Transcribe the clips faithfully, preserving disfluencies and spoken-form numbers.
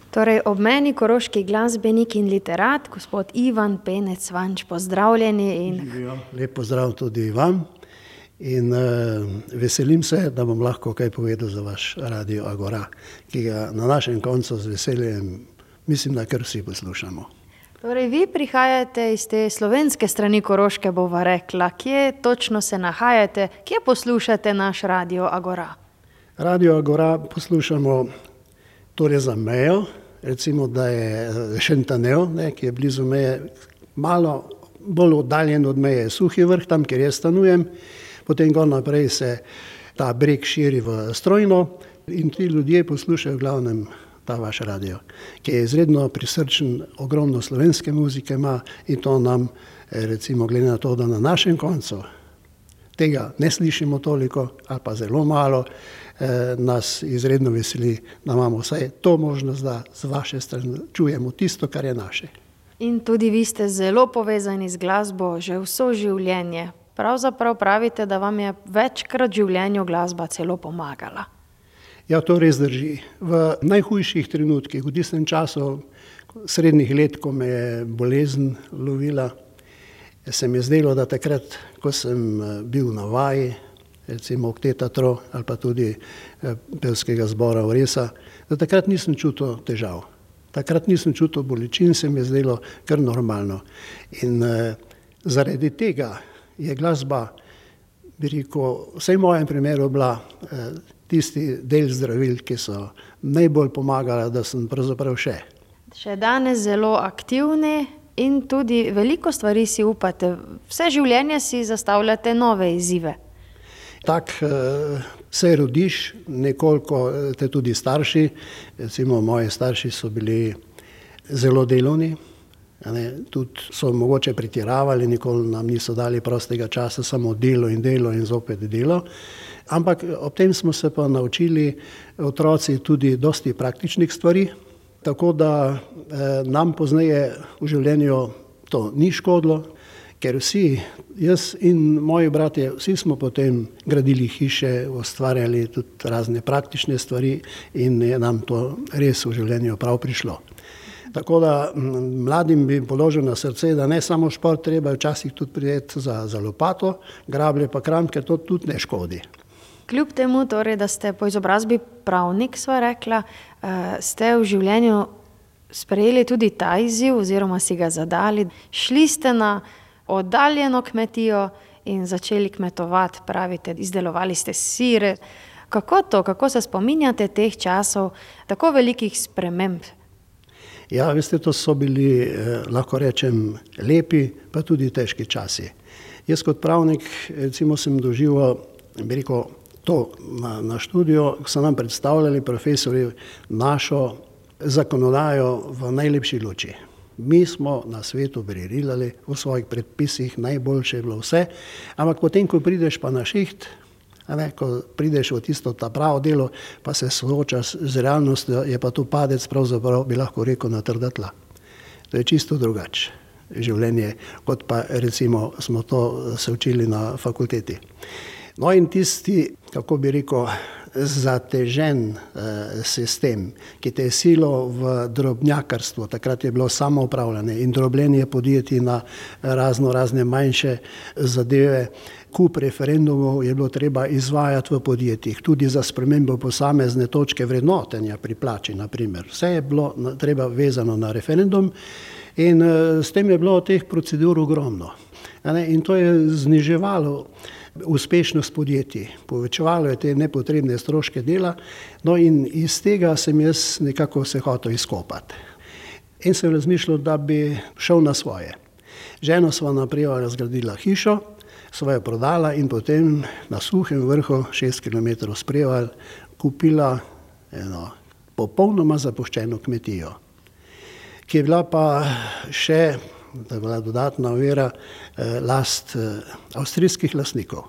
Torej, obmejni koroški glasbenik in literat, gospod Ivan Penec Vanč, pozdravljeni. In... Lep pozdrav tudi vam in uh, veselim se, da bom lahko kaj povedal za vaš Radio Agora, ki ga na našem koncu z veseljem, mislim, da kar vsi poslušamo. Torej, vi prihajate iz te slovenske strani Koroške, bova rekla. Kje točno se nahajate? Kje poslušate naš Radio Agora? Radio Agora poslušamo torej za mejo, recimo, da je Šentanel, ne, ki je blizu meje, malo bolj oddaljen od meje Suhi Vrh, tam, kjer jaz stanujem, potem gor naprej se ta breg širi v Strojno in ti ljudje poslušajo v glavnem ta vaš radio, ki je izredno prisrčen, ogromno slovenske muzike ima in to nam, recimo, glede na to, da na našem koncu tega ne slišimo toliko ali pa zelo malo, eh, nas izredno veseli, da imamo vsaj to možnost, da z vaše strani čujemo tisto, kar je naše. In tudi vi ste zelo povezani z glasbo že vso življenje. Pravzaprav pravite, da vam je večkrat v življenju glasba celo pomagala. Ja, to res drži. V najhujših trenutkih, v tistem času srednjih let, ko me je bolezen lovila, se mi je zdelo, da takrat, ko sem bil na vaji, recimo Okteta Tro ali pa tudi pevskega zbora Oresa, da takrat nisem čutil težav. Takrat nisem čutil bolečin, se mi je zdelo kar normalno. In eh, zaradi tega je glasba, bi rekel, vsaj v mojem primeru bila eh, tisti del zdravil, ki so najbolj pomagala, da sem pravzaprav še. Še danes zelo aktivni in tudi veliko stvari si upate. Vse življenje si zastavljate nove izzive. Tak se rodiš, nekoliko te tudi starši, recimo moji starši so bili zelo delovni, ne, tudi so mogoče pretiravali, nikoli nam niso dali prostega časa, samo delo in delo in zopet delo. Ampak ob tem smo se pa naučili otroci tudi dosti praktičnih stvari, tako da eh, nam pozneje v življenju to ni škodilo, ker vsi, jaz in moji bratje, vsi smo potem gradili hiše, ustvarjali tudi razne praktične stvari in je nam to res v življenju prav prišlo. Tako da mladim bi položil na srce, da ne samo šport, treba včasih tudi prijeti za, za lopato, grablje pa kram, ker to tudi ne škodi. Kljub temu, torej, da ste po izobrazbi pravnik, sva rekla, ste v življenju sprejeli tudi ta izziv oziroma si ga zadali. Šli ste na oddaljeno kmetijo in začeli kmetovati, pravite, izdelovali ste sire. Kako to, kako se spominjate teh časov, tako velikih sprememb? Ja, veste, to so bili, eh, lahko rečem, lepi, pa tudi težki časi. Jaz kot pravnik, recimo, sem doživel, bi rekel, to na, na študiju, ko so nam predstavljali profesori našo zakonodajo v najlepši luči. Mi smo na svetu briljirali v svojih predpisih, najboljše je bilo vse, ampak potem, ko prideš pa na šiht, ne, ko prideš v tisto ta pravo delo, pa se soočaš z realnostjo, je pa tu padec, pravzaprav bi lahko rekel, na trda tla. To je čisto drugače življenje, kot pa recimo smo to se učili na fakulteti. No in tisti, kako bi rekel, zatežen eh, sistem, ki te je silo v drobnjakarstvo, takrat je bilo samoupravljanje in drobljenje podjetij na razno razne manjše zadeve, kup referendumov je bilo treba izvajati v podjetjih, tudi za spremembo posamezne točke vrednotenja pri plači, na primer. Vse je bilo treba vezano na referendum in eh, s tem je bilo teh procedur ogromno. In to je zniževalo uspešnost podjetij, povečevalo je te nepotrebne stroške dela, no in iz tega sem jaz nekako se hotel izkopati. In sem razmišljal, da bi šel na svoje. Ženo sva naprej razgradila hišo, sva jo prodala in potem na Suhem Vrhu, šest kilometrov spreval, kupila eno popolnoma zapuščeno kmetijo, ki je bila pa še, da je bila dodatna ovira, last avstrijskih lastnikov.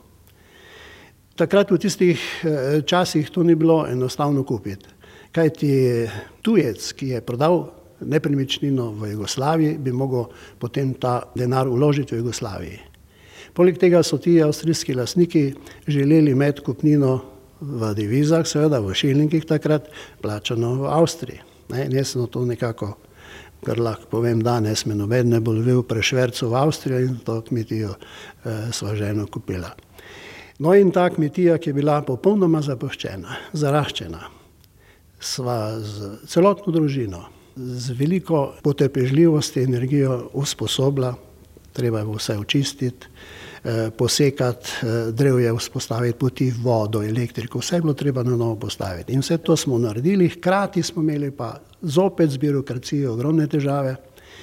Takrat v tistih časih to ni bilo enostavno kupiti, kajti tujec, ki je prodal nepremičnino v Jugoslaviji, bi mogel potem ta denar vložiti v Jugoslaviji. Poleg tega so ti avstrijski lastniki želeli imeti kupnino v devizah, seveda v šilingih takrat, plačano v Avstriji. Ne, in jaz sem to nekako, kar lahko povem danes, me noben ne bo lovil prešvercu v Avstrijo in to kmetijo eh, sva ženo kupila. No in ta kmetija, ki je bila popolnoma zapuščena, zaraščena, sva z celotno družino, z veliko potrpežljivosti, energijo usposobila, treba je vse očistiti, posekati, drevje vzpostaviti, poti, vodo, elektriko, vse je bilo treba na novo postaviti. In vse to smo naredili, hkrati smo imeli pa zopet z birokracijo ogromne težave,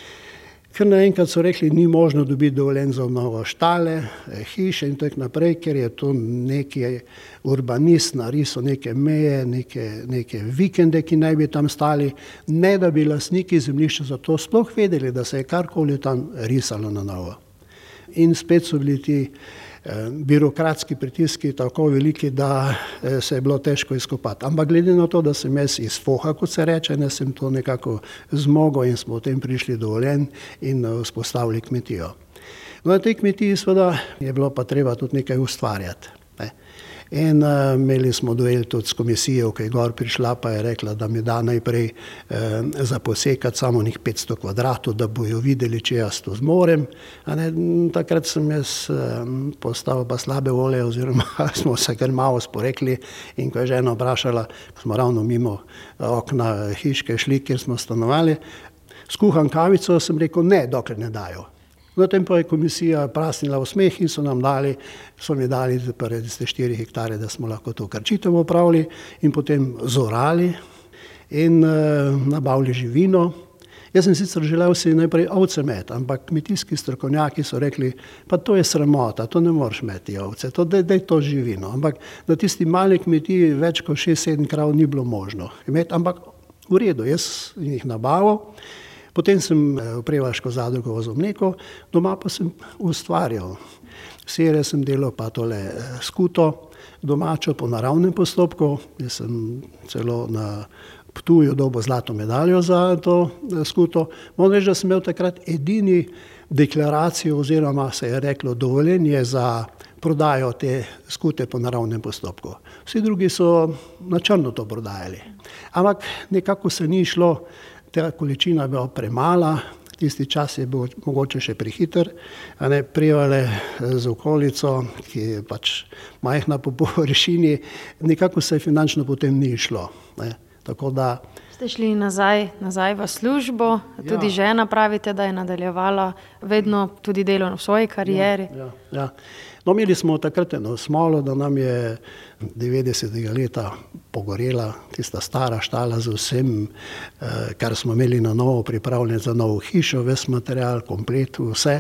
ker naenkrat so rekli, ni možno dobiti dovoljenj za obnovo štale, hiše in tako naprej, ker je to neki urbanist narisal neke meje, neke, neke vikende, ki naj bi tam stali, ne da bi lastniki zemljišča za to sploh vedeli, da se je karkoli tam risalo na novo. In spet so bili ti eh, birokratski pritiski tako veliki, da eh, se je bilo težko izkopati. Ampak glede na to, da sem jaz iz foha, kot se reče, ne, sem to nekako zmogel in smo v tem prišli dovoljen in uh, vzpostavili kmetijo. No, na tej kmetiji seveda je bilo pa treba tudi nekaj ustvarjati. Ne. In uh, imeli smo duel tudi s komisijo, ki je gor prišla, pa je rekla, da mi da najprej uh, za posekati samo njih petsto kvadratov, da bojo videli, če jaz to zmorem. A ne, takrat sem jaz uh, postal pa slabe volje, oziroma smo se kar malo sporekli in ko je žena vprašala, ko smo ravno mimo okna hiške šli, kjer smo stanovali, skuham kavico, sem rekel ne, dokler ne dajo. Zatem pa je komisija prasnila v smeh in so nam dali, so mi dali tiste štiri hektare, da smo lahko to krčitev opravili in potem zorali in uh, nabavili živino. Jaz sem sicer želel si najprej ovce imeti, ampak kmetijski strokovnjaki so rekli, pa to je sramota, to ne moreš imeti ovce, to daj, daj to živino. Ampak na tisti mali kmetiji več kot šest sedem krav ni bilo možno imeti, ampak v redu, jaz jih nabavil. Potem sem v Prevaško zadrugo vozil mleko, doma pa sem ustvarjal. Sire sem delal pa tole skuto, domačo po naravnem postopku. Jaz sem celo na Ptuju dobil zlato medaljo za to skuto. Moram reči, da sem imel takrat edini deklaracijo oziroma se je reklo dovoljenje za prodajo te skute po naravnem postopku. Vsi drugi so na črno to prodajali. Ampak nekako se ni šlo. Ta količina je bila premala, tisti čas je bil mogoče še prehiter, a ne Prevale z okolico, ki je pač majhna po površini, nekako se finančno potem ni šlo. Ne. Tako da ste šli nazaj, nazaj v službo, tudi ja. Žena pravite, da je nadaljevala vedno tudi delo v svoji karieri. Ja, ja, ja. No, imeli smo takrat eno smolo, da nam je devetdesetega leta pogorela tista stara štala z vsem, kar smo imeli na novo pripravljeno za novo hišo, ves material, komplet, vse.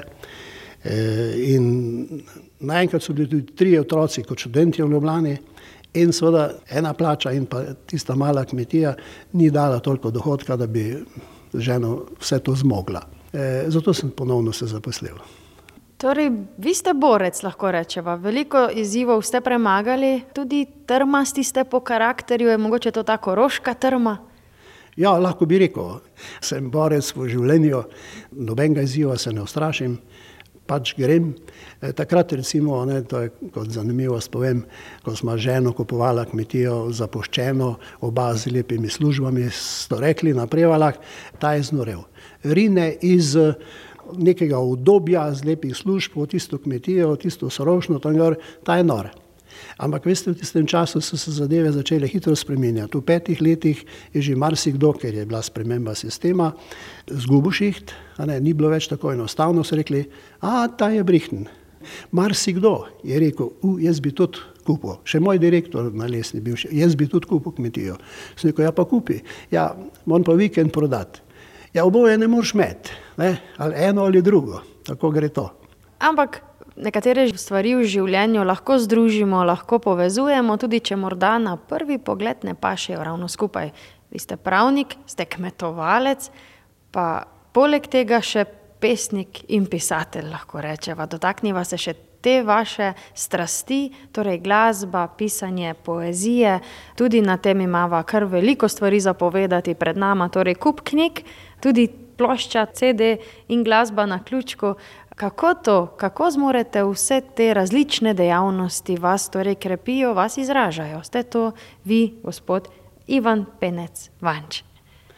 In naenkrat so bili tudi trije otroci kot študenti v Ljubljani in seveda ena plača in pa tista mala kmetija ni dala toliko dohodka, da bi ženo vse to zmogla. Zato sem ponovno se zaposlil. Torej, vi ste borec, lahko rečeva. Veliko izzivov ste premagali, tudi trmasti ste po karakterju, je mogoče to ta koroška trma? Ja, lahko bi rekel. Sem borec v življenju, nobenega izziva se ne ustrašim, pač grem. Takrat recimo, ne, to je kot zanimivost povem, ko smo ženo kupovala kmetijo zapuščeno, oba z lepimi službami, so rekli na Prevalah, ta je znorel. Rine iz nekega obdobja z lepih služb v tisto kmetijo, v tisto Sorošno, tam gor, ta je nor. Ampak veste, v tistem času so se zadeve začele hitro spreminjati. V petih letih je že marsikdo, ker je bila sprememba sistema, zgubil šiht, a ne, ni bilo več tako enostavno, so rekli, a ta je brihten. Marsikdo je rekel, u, jaz bi tudi kupil. Še moj direktor na lesni bil, jaz bi tudi kupil kmetijo. Sem rekel, ja pa kupi, ja, moram pa vikend prodati. Ja, oboje ne moreš imeti, ne? Ali eno ali drugo, tako gre to. Ampak nekatere stvari v življenju lahko združimo, lahko povezujemo, tudi če morda na prvi pogled ne pašejo ravno skupaj. Vi ste pravnik, ste kmetovalec, pa poleg tega še pesnik in pisatelj, lahko rečeva. Dotakniva se še te vaše strasti, torej glasba, pisanje, poezije. Tudi na tem imava kar veliko stvari za povedati pred nama, torej kup knjig, tudi plošča, ce de in glasba na ključku. Kako to, kako zmorete vse te različne dejavnosti, vas torej krepijo, vas izražajo? Ste to vi, gospod Ivan Penec Vanč?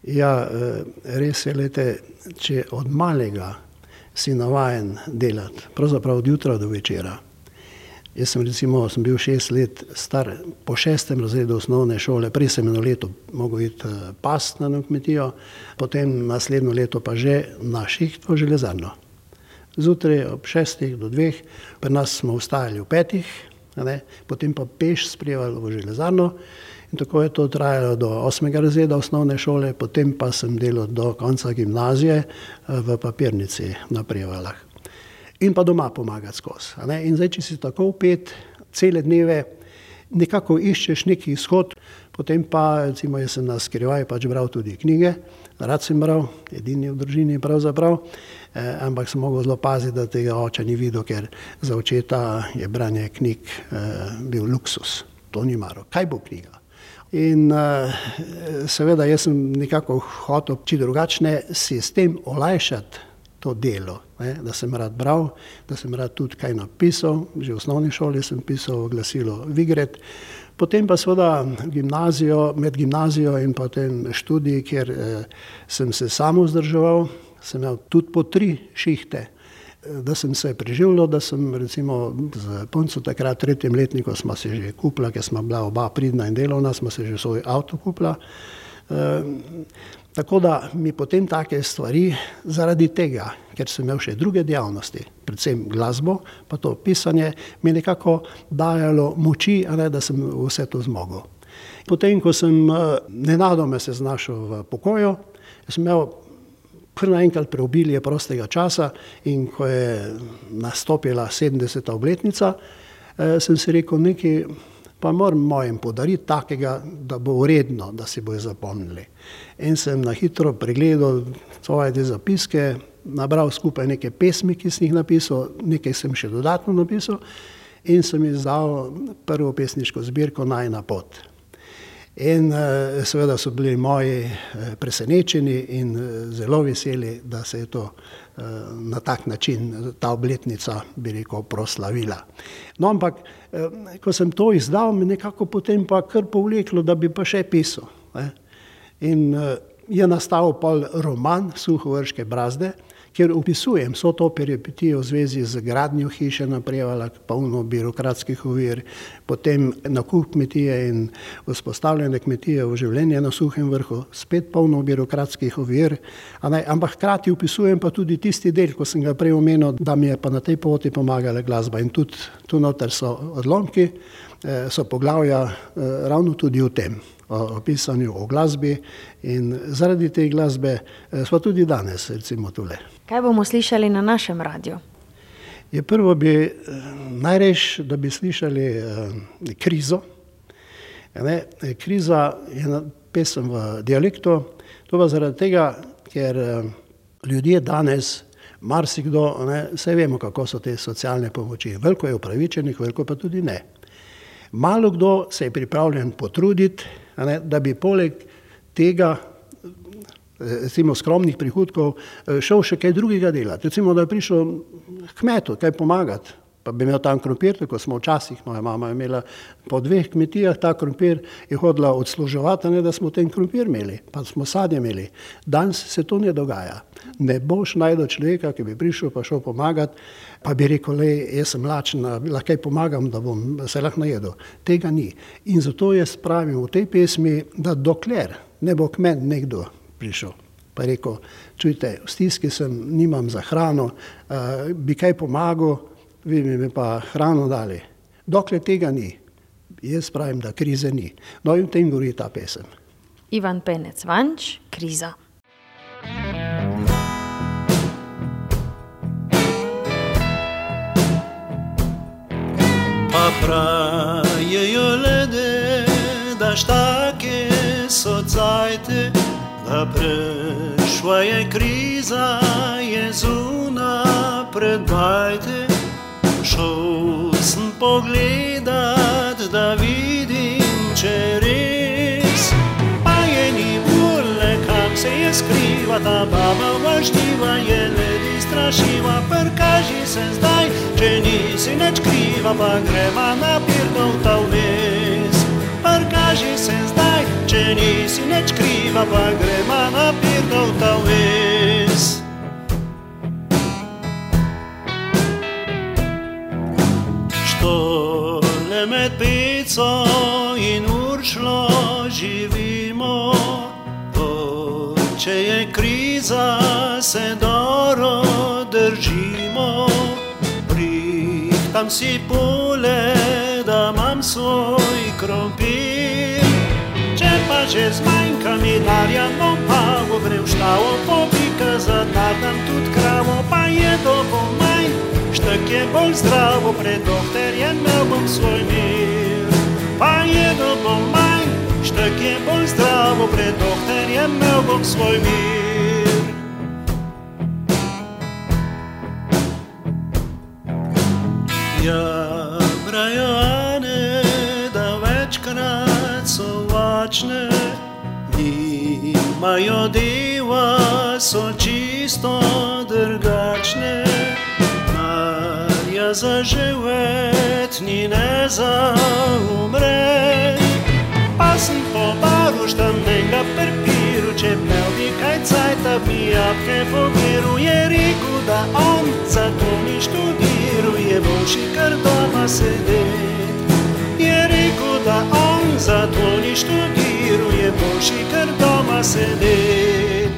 Ja, res je, lete, če od malega si navajen delati, pravzaprav od jutra do večera. Jaz sem recimo, sem bil šest let star, po šestem razredu osnovne šole, prej sem eno leto mogel iti past na kmetijo, potem naslednjo leto pa že na šiht v železarno. Zjutraj ob šestih do dveh, pri nas smo vstajali v petih, ne, potem pa peš sprejevali v železarno. In tako je to trajalo do osmega razreda osnovne šole, potem pa sem delal do konca gimnazije v papirnici na Prevaljah. In pa doma pomagati skozi. In zdaj, če si tako vpet, cele dneve nekako iščeš neki izhod, potem pa, recimo, jaz sem na skrivaj pač bral tudi knjige, rad sem bral, edini v družini pravzaprav, eh, ampak sem mogel zelo paziti, da tega oča ni videl, ker za očeta je branje knjig eh, bil luksus. To ni maro. Kaj bo knjiga? In uh, seveda jaz sem nekako hotel, če drugačne, si s tem olajšati to delo, ne? Da sem rad bral, da sem rad tudi kaj napisal, že v osnovni šoli sem pisal glasilo Vigret, potem pa seveda gimnazijo, med gimnazijo in potem študij, kjer eh, sem se sam vzdrževal, sem imel tudi po tri šihte, da sem se preživljal, da sem recimo z punco takrat tretjem letniku smo se že kupila, ker smo bila oba pridna in delovna, smo se že svoj avto kupila. E, tako da mi potem take stvari zaradi tega, ker sem imel še druge dejavnosti, predvsem glasbo, pa to pisanje, mi nekako dajalo moči, a ne, da sem vse to zmogel. Potem, ko sem nenadoma se znašel v pokoju, sem imel kar naenkrat preobilje prostega časa in ko je nastopila sedemdeseta obletnica, eh, sem si rekel, nekaj pa moram mojim podariti takega, da bo uredno, da si bojo zapomnili. In sem na hitro pregledal svoje te zapiske, nabral skupaj neke pesmi, ki sem jih napisal, nekaj sem še dodatno napisal in sem izdal prvo pesniško zbirko Najina pot. In uh, seveda so bili moji uh, presenečeni in uh, zelo veseli, da se je to uh, na tak način, ta obletnica, bi rekel, proslavila. No, ampak, uh, ko sem to izdal, me nekako potem pa kar povleklo, da bi pa še pisal. Ne? In uh, je nastal pol roman Suhovrške brazde, kjer opisujem vso to peripetijo v zvezi z gradnjo hiše na Prevaljah, polno birokratskih ovir, potem nakup kmetije in vzpostavljanje kmetije v življenje na Suhem vrhu, spet polno birokratskih ovir, ampak hkrati opisujem pa tudi tisti del, ko sem ga prej omenil, da mi je pa na tej poti pomagala glasba in tudi tu noter so odlomki, so poglavja ravno tudi o tem, o pisanju, o glasbi in zaradi te glasbe smo tudi danes, recimo tule. Kaj bomo slišali na našem radiju? Je prvo bi najrejš, da bi slišali eh, Krizo. Ne? Kriza je pesem v dialektu, to pa zaradi tega, ker eh, ljudje danes, marsikdo, ne, saj vemo, kako so te socialne pomoči. Veliko je upravičenih, veliko pa tudi ne. Malo kdo se je pripravljen potruditi, ne, da bi poleg tega, recimo skromnih prihodkov, šel še kaj drugega delati. Recimo, da je prišel kmetu kaj pomagati, pa bi imel tam krompir, tako smo včasih, moja mama je imela po dveh kmetijah, ta krompir je hodila odsluževati, ne, da smo ten krompir imeli, pa smo sadje imeli. Danes se to ne dogaja. Ne boš najdel človeka, ki bi prišel pa šel pomagati, pa bi rekel, le, jaz sem lačen, lahko pomagam, da bom se lahko najedel. Tega ni. In zato jaz pravim v tej pesmi, da dokler ne bo kmet nekdo prišel, pa je rekel, čujte, v stiski sem, nimam za hrano, uh, bi kaj pomagal, vi bi mi pa hrano dali. Dokler tega ni, jaz pravim, da krize ni. No in v tem govori ta pesem. Ivan Penec Vanč, Kriza. Pa prajejo lede, da štake so cajte, da prešla je kriza, je zuna predbajte. Šel sem pogledat, da vidim, če res, pa je ni vole, kam se je skriva, ta baba vaštiva je ledi strašiva, prkaži se zdaj, če nisi neč kriva, pa greva na Pirgov ta vmes. Prkaži se zdaj, če nisi neč kriva, pa greva na če je kriza, se dobro držimo. Prihtam si pole, da imam svoj krompir. Če pa že zmanjka mi denarja, no pa grem v štavo, popika za denar dam tudi kravo, pa je dobro manj, štek je bolj zdravo, pred doktorjem imel bom svoj mir. Pa je dobro manj, štek je bolj zdravo, pred doktorjem imel bom svoj mir. Ja, brajo Ane, da večkrat so vačne, nimajo deva, so čisto drugačne. Marja za živet, ni ne za umret, pa sem po baru štamnega prpiru, če imel bi kaj cajta, bi jabke pobiru. Je rekel, da on zato ni študiral, je boljši kar doma sedet. Je rekel, da on zato ni študiral, je boljši kar doma sedet.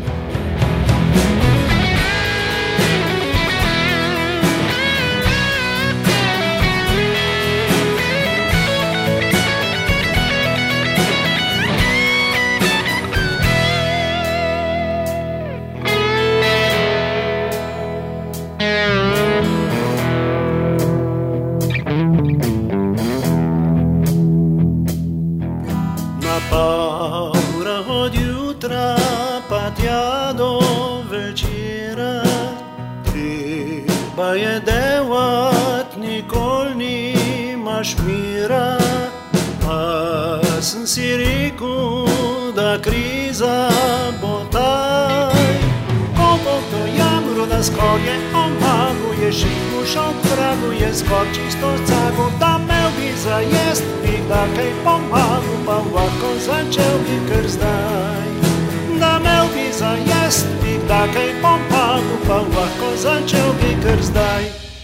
Paura od jutra pa tja do večera, treba je delat, nikoli nimaš mira. Pa sem si rekel, da kriza bo taj, ko bo to jamro, da skor je omagu, je živo šel k vragu, je skor čisto cago, da imel bi za jest, bi da kaj pomagu, pa lahko začel bi kar zdaj. Da imel bi za jest, bi da kaj pomagu, pa lahko začel bi kar zdaj.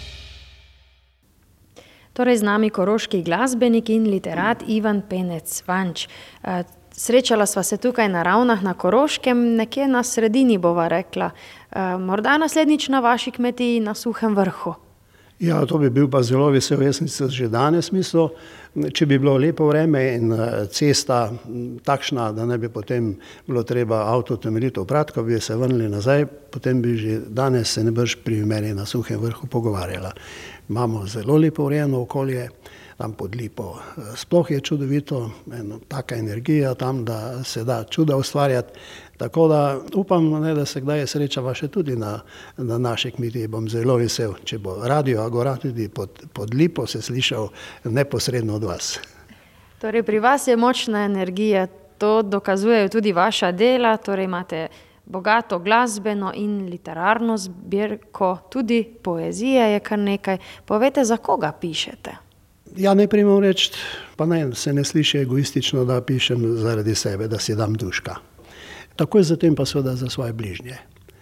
Torej z nami koroški glasbenik in literat Ivan Penec Vanč. Srečala sva se tukaj na Ravnah na Koroškem, nekje na sredini bova rekla. Morda naslednjič na vaši kmetiji na Suhem Vrhu. Ja, to bi bil pa zelo vesel, jaz sem se že danes mislil, če bi bilo lepo vreme in cesta takšna, da ne bi potem bilo treba avto temeljito oprati, ko bi se vrnili nazaj, potem bi že danes se ne brž pri meni na Suhem Vrhu pogovarjala. Imamo zelo lepo urejeno okolje, tam pod Lipo sploh je čudovito, eno, taka energija tam, da se da čuda ustvarjati. Tako da upam, ne, da se kdaj srečava še tudi na, na naši kmetiji, bom zelo vesel, če bo Radio Agora tudi pod, pod Lipo se slišal neposredno od vas. Torej pri vas je močna energija, to dokazujejo tudi vaša dela, torej imate bogato glasbeno in literarno zbirko, tudi poezije je kar nekaj. Povejte, za koga pišete? Ja, najprej moram reči, pa ne, se ne sliši egoistično, da pišem zaradi sebe, da si dam duška. Takoj zatem pa seveda za svoje bližnje.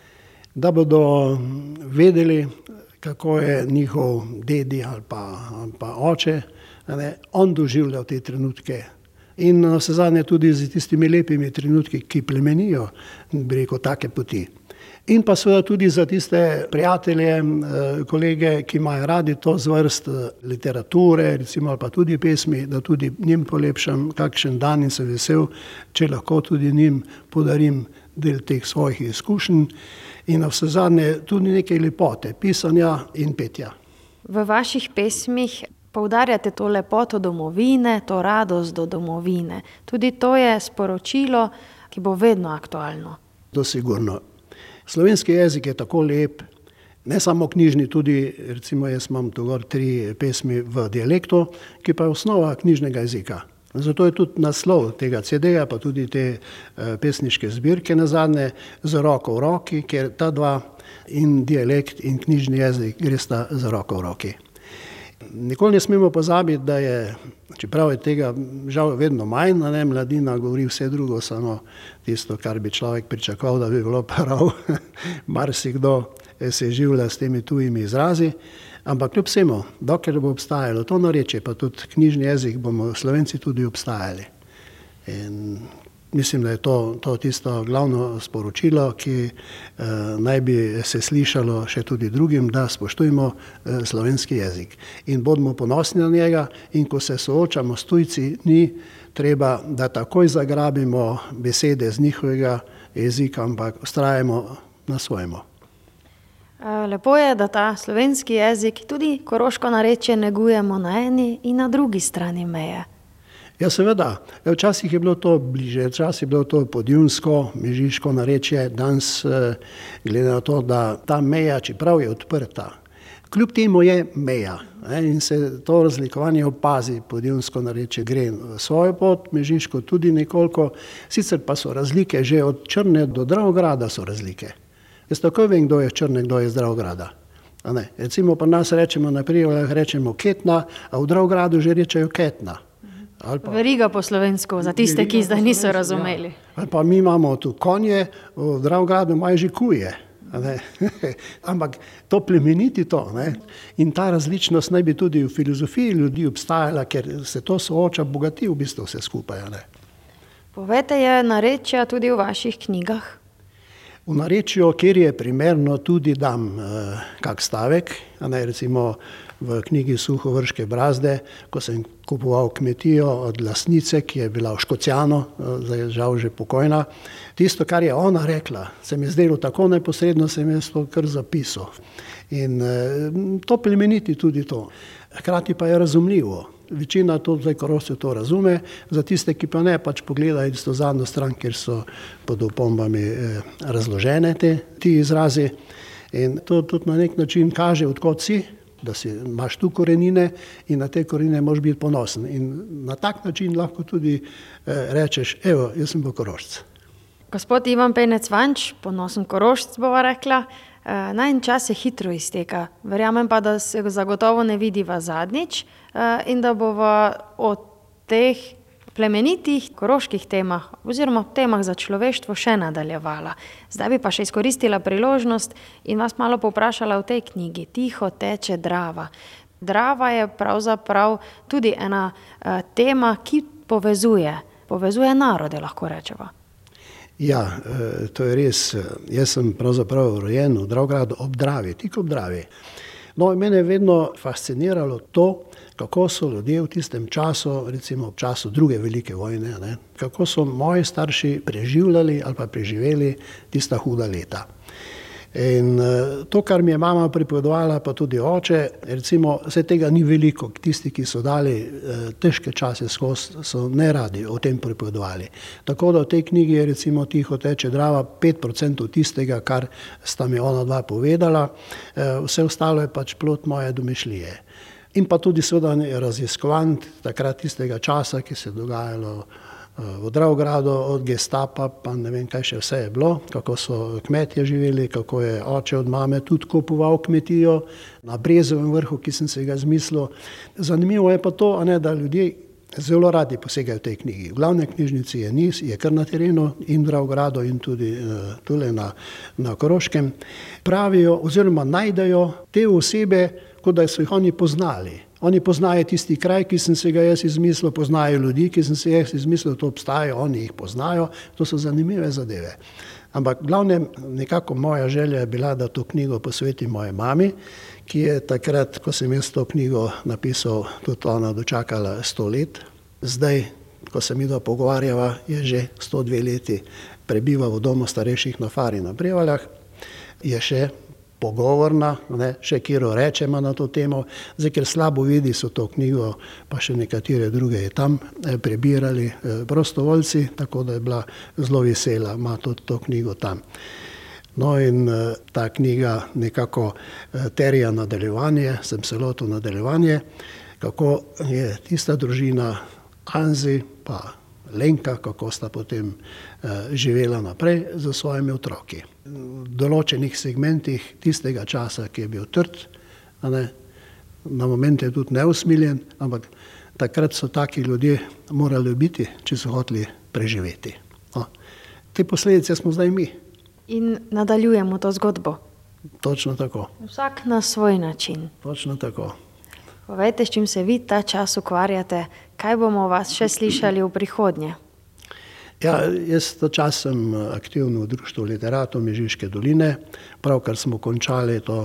Da bodo vedeli, kako je njihov dedi ali pa, ali pa oče, ne, on doživljal te trenutke. In vse zadnje tudi z tistimi lepimi trenutki, ki plemenijo, bi rekel, take poti. In pa seveda tudi za tiste prijatelje, kolege, ki imajo radi to zvrst literature, recimo, ali pa tudi pesmi, da tudi njim polepšam kakšen dan in se vesel, če lahko tudi njim podarim del teh svojih izkušenj. In vse zadnje tudi nekaj lepote, pisanja in petja. V vaših pesmih poudarjate to lepoto domovine, to radost do domovine. Tudi to je sporočilo, ki bo vedno aktualno. To sigurno. Slovenski jezik je tako lep, ne samo knjižni, tudi, recimo jaz imam tu gor tri pesmi v dialektu, ki pa je osnova knjižnega jezika. Zato je tudi naslov tega ce de-ja, pa tudi te pesniške zbirke nazadnje, z roko v roki, ker ta dva in dialekt in knjižni jezik gresta z roko v roki. Nikoli ne smemo pozabiti, da je, čeprav je tega žal vedno manj, ne, mladina govori vse drugo, samo tisto, kar bi človek pričakoval, da bi bilo prav. Marsikdo se življa s temi tujimi izrazi, ampak kljub vsemu, dokler bo obstajalo to narečje, pa tudi knjižni jezik, bomo Slovenci tudi obstajali. In Mislim, da je to, to tisto glavno sporočilo, ki eh, naj bi se slišalo še tudi drugim, da spoštujemo eh, slovenski jezik in bodimo ponosni na njega, in ko se soočamo s tujci, ni treba, da takoj zagrabimo besede z njihovega jezika, ampak vztrajamo na svojemu. Lepo je, da ta slovenski jezik, tudi koroško narečje, negujemo na eni in na drugi strani meje. Ja, seveda. Včasih je bilo to bliže, včasih je bilo to podjunsko, mežiško narečje, danes glede na to, da ta meja, čeprav je odprta, kljub temu je meja, ne, in se to razlikovanje opazi, podjunsko narečje gre svojo pot, mežiško tudi nekoliko, sicer pa so razlike, že od Črne do Dravograda so razlike. Jaz takoj vem, kdo je Črne, kdo je iz Dravograda. Recimo pa nas rečemo na Prevaljah, rečemo Ketna, a v Dravogradu že rečejo Ketna. Pa, veriga po slovensko, za tiste, ki zdaj niso razumeli. Ja. Ali pa mi imamo tu konje, v Dravogradu imajo že kuje. Ampak to plemeniti to. Ne? In ta različnost naj bi tudi v filozofiji ljudi obstajala, ker se to sooča, bogati v bistvu vse skupaj. Ne? Povejte, je narečja tudi v vaših knjigah? V narečju, kjer je primerno, tudi dam eh, kak stavek, ne, recimo v knjigi Suhovrške brazde, ko sem kupoval kmetijo od lastnice, ki je bila v Škocjanu, zdaj je žal že pokojna. Tisto, kar je ona rekla, se mi je zdelo tako neposredno, sem jaz to kar zapisal. In eh, to plemeniti tudi to. Hkrati pa je razumljivo. Večina to zdaj Korošcev to razume, za tiste, ki pa ne, pač pogledajo isto zadnjo stran, kjer so pod opombami eh, razložene te, ti izrazi. In to tudi na nek način kaže, odkot si, da si imaš tu korenine in na te korenine moraš biti ponosen. In na tak način lahko tudi eh, rečeš, evo, jaz sem pa Korošc. Gospod Ivan Penec-Vanč, ponosen Korošc bova rekla, eh, najin čas se hitro izteka. Verjamem pa, da se zagotovo ne vidiva zadnjič eh, in da bova o teh plemenitih koroških temah oziroma temah za človeštvo še nadaljevala. Zdaj bi pa še izkoristila priložnost in vas malo povprašala o tej knjigi Tiho teče Drava. Drava je pravzaprav tudi ena uh, tema, ki povezuje, povezuje narode, lahko rečeva. Ja, to je res. Jaz sem pravzaprav rojen v Dravogradu ob Dravi, tik ob Dravi. No, mene je vedno fasciniralo to, kako so ljudje v tistem času, recimo v času druge velike vojne, ne, kako so moji starši preživljali ali pa preživeli tista huda leta. In to, kar mi je mama pripovedovala, pa tudi oče, recimo, vse tega ni veliko, tisti, ki so dali težke čase skozi, so ne radi o tem pripovedovali. Tako da v tej knjigi je recimo Tiho teče Drava pet procentov tistega, kar sta mi ona dva povedala, vse ostalo je pač plod moje domišljije. In pa tudi seveda raziskovanj takrat tistega časa, ki se je dogajalo v Dravogradu, od gestapa, pa ne vem, kaj še vse je bilo, kako so kmetje živeli, kako je oče od mame tudi kupoval kmetijo na Brezovem vrhu, ki sem se ga zmislil. Zanimivo je pa to, ne, da ljudje zelo radi posegajo v tej knjigi. V glavne knjižnici je niz, je kar na terenu in v Dravogradu in tudi uh, tule na, na Koroškem. Pravijo oziroma najdejo te osebe, kot da so jih oni poznali. Oni poznajo tisti kraj, ki sem se ga jaz izmislil, poznajo ljudi, ki sem se jaz izmislil, to obstajajo, oni jih poznajo, to so zanimive zadeve. Ampak glavnem, nekako moja želja je bila, da to knjigo posvetim moje mami, ki je takrat, ko sem jaz to knjigo napisal, tudi ona dočakala sto let. Zdaj, ko se mi to pogovarjava, je že sto dve leti prebiva v domu starejših na Fari na Prevaljah, je še pogovorna, ne, še kjero rečemo na to temo, zdaj, ker slabo vidi, so to knjigo, pa še nekatere druge je tam prebirali prostovoljci, tako da je bila zelo vesela, ima tudi to knjigo tam. No in ta knjiga nekako terja nadaljevanje, sem se lotil nadaljevanje, kako je tista družina Anzi pa Lenka, kako sta potem uh, živela naprej za svojimi otroki. V določenih segmentih tistega časa, ki je bil trd, ne, na momente je tudi neusmiljen, ampak takrat so taki ljudje morali biti, če so hoteli preživeti. No. Te posledice smo zdaj mi. In nadaljujemo to zgodbo. Točno tako. Vsak na svoj način. Točno tako. Povejte, s čim se vi ta čas ukvarjate, kaj bomo vas še slišali v prihodnje? Ja, jaz ta čas sem aktivno v društvu literatov Mežiške doline, pravkar smo končali to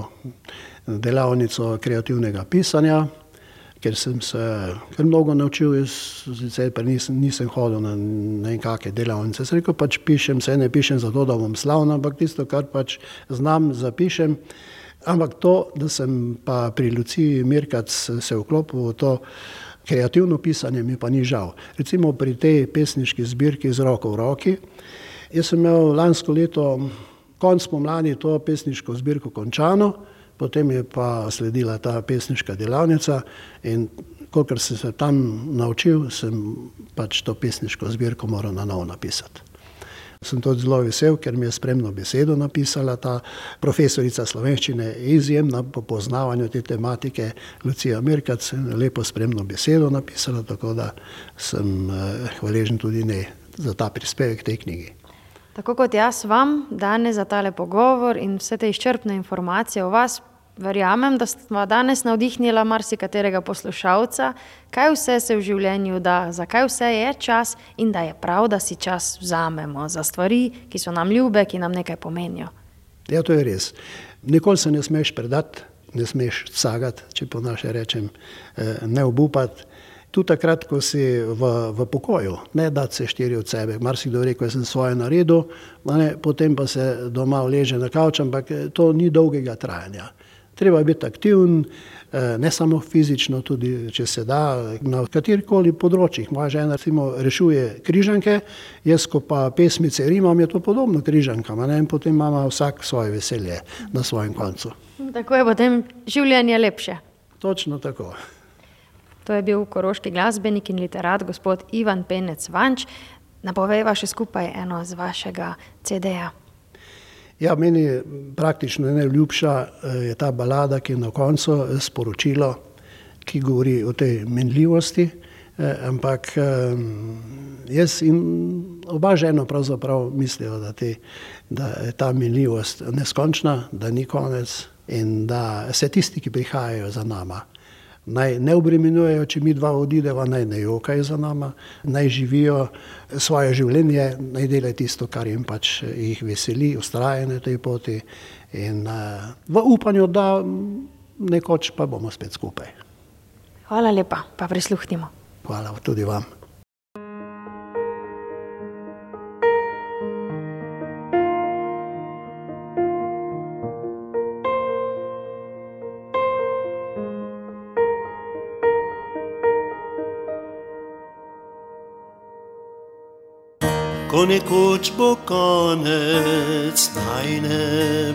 delavnico kreativnega pisanja, ker sem se kar mnogo naučil, jaz sicer pa nisem, nisem hodil na nekakve delavnice. Sem rekel, pač pišem, se ne pišem zato, da bom slavna, ampak tisto, kar pač znam, zapišem. Ampak to, da sem pa pri Luciji Mirkac se vklopil v to kreativno pisanje, mi pa ni žal. Recimo pri tej pesniški zbirki Z roko v roki, jaz sem imel lansko leto, konc pomladi, to pesniško zbirko končano, potem je pa sledila ta pesniška delavnica in kolikor sem se tam naučil, sem pač to pesniško zbirko moral na novo napisati. Sem tudi zelo vesel, ker mi je spremno besedo napisala ta profesorica slovenščine, izjemna po poznavanju te tematike, Lucija Mirkac, lepo spremno besedo napisala, tako da sem hvaležen tudi ne za ta prispevek tej knjigi. Tako kot jaz vam danes za tale pogovor in vse te izčrpne informacije o vas, verjamem, da sva danes navdihnila marsikaterega poslušalca, kaj vse se v življenju da, zakaj vse je čas in da je prav, da si čas vzamemo za stvari, ki so nam ljube, ki nam nekaj pomenijo. Ja, to je res. Nikoli se ne smeš predati, ne smeš cagati, če po naše rečem, ne obupati. Tudi takrat, ko si v, v pokoju, ne dati se štiri od sebe. Marsikdo rekel, jaz sem svoje naredil, ne, potem pa se doma uleže na kavč, ampak to ni dolgega trajanja. Treba biti aktiven, ne samo fizično, tudi če se da, na katerikoli področjih. Moja žena recimo rešuje križanke, jaz ko pa pesmice rimam, je to podobno križankam, ne, in potem imamo vsak svoje veselje na svojem koncu. Tako je potem življenje lepše. Točno tako. To je bil koroški glasbenik in literat gospod Ivan Penec Vanč. Napovejva še skupaj eno z vašega ce de-ja. Ja, meni praktično najljubša je ta balada, ki je na koncu sporočilo, ki govori o tej minljivosti, ampak jaz in oba žena pravzaprav mislijo, da, te, da je ta minljivost neskončna, da ni konec in da se tisti, ki prihajajo za nama, naj ne obremenjujejo, če mi dva odideva, naj ne jokajo za nama, naj živijo svoje življenje, naj delajo tisto, kar jim pač jih veseli, ustrajajo na tej poti in uh, v upanju, da nekoč pa bomo spet skupaj. Hvala lepa, pa prisluhnimo. Hvala tudi vam. Ko nekoč bo konec najne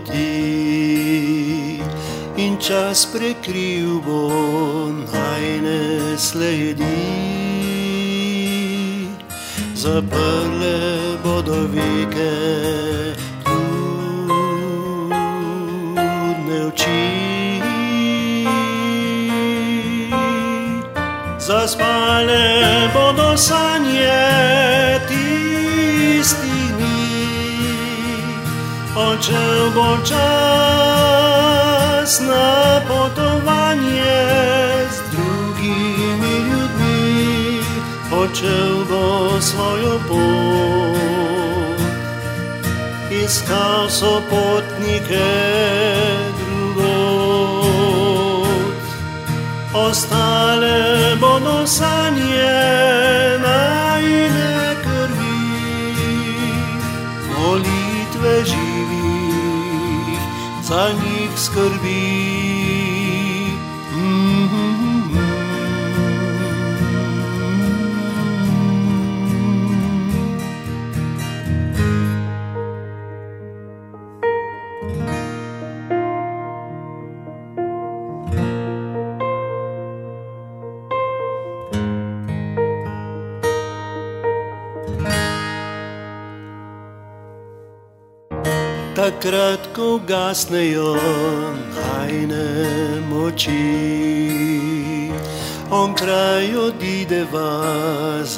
poti in čas prekril bo najne sledi, zaprle bodo veke trudne oči, zaspale bodo sanje odšel bo čas na potovanje z drugimi ljudmi, odšel bo svojo pot, iskal so potnike drugod, ostale bodo sanje najine krvi, molitve živih, za njih skrbi. Takrat, ko ugasnejo najne moči, onkraj odideva z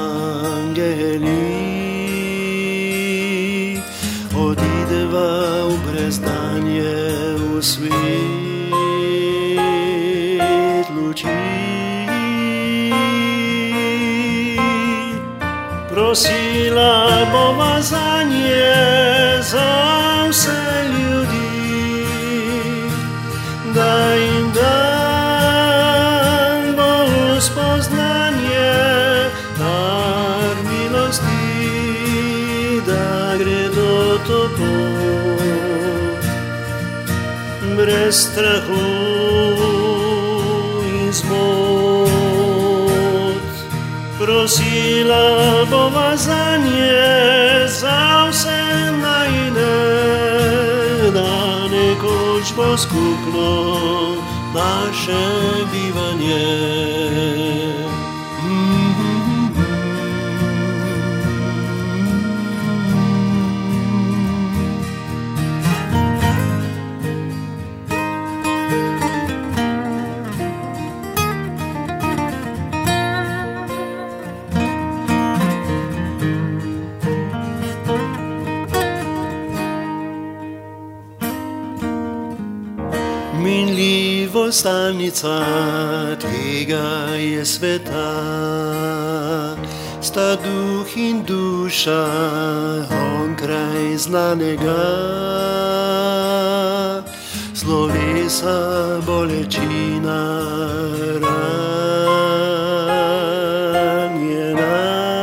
angeli, odideva v brezdanje, v svet luči. prosila bova za nje, za vse ljudi, da jim dan Bohu spoznanje, dar milosti, da gredo to pot, brez strahu in zmot. Prosila bova za nje, za vse najne, da nekoč bo skupno naše bivanje. Minljivo stalnica tega je sveta, sta duh in duša onkraj znanega, slovesa bolečina ranjena.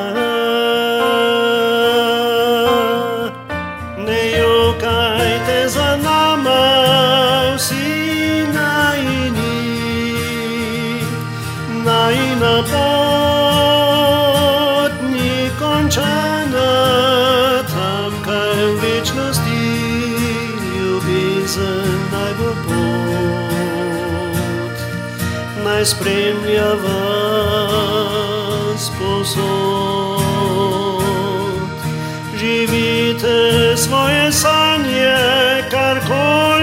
Ne jokajte za nama vsi najina pot ni končana, tamkaj v večnosti ljubezen naj bo pot, naj spremlja vas povsod. Živite svoje sanje, karkoli